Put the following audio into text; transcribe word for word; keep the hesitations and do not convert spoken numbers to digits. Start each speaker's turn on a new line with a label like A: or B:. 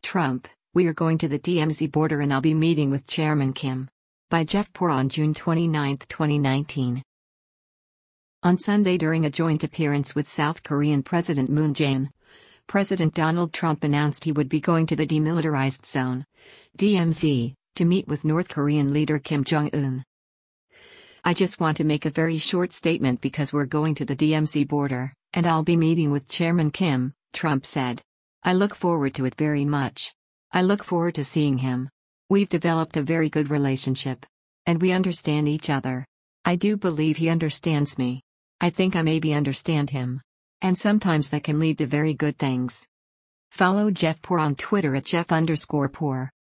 A: Trump, we are going to the D M Z border and I'll be meeting with Chairman Kim. By Jeff Poor on June twenty-ninth, twenty nineteen. On Sunday, during a joint appearance with South Korean President Moon Jae-in, President Donald Trump announced he would be going to the Demilitarized Zone, D M Z, to meet with North Korean leader Kim Jong-un. "I just want to make a very short statement because we're going to the D M Z border, and I'll be meeting with Chairman Kim," Trump said. "I look forward to it very much. I look forward to seeing him. We've developed a very good relationship. And we understand each other. I do believe he understands me. I think I maybe understand him. And sometimes that can lead to very good things." Follow Jeff Poor on Twitter at Jeff underscore Poor.